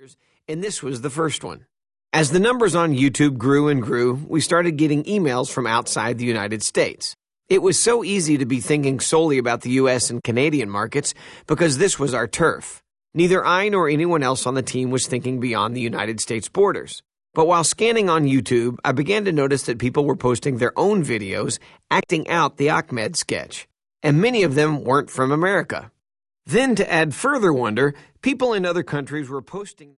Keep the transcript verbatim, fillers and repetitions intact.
and this was the first one. As the numbers on YouTube grew and grew, we started getting emails from outside the United States. It was so easy to be thinking solely about the U S and Canadian markets because this was our turf. Neither I nor anyone else on the team was thinking beyond the United States borders. But while scanning on YouTube, I began to notice that people were posting their own videos acting out the Ahmed sketch, and many of them weren't from America. Then, to add further wonder, people in other countries were posting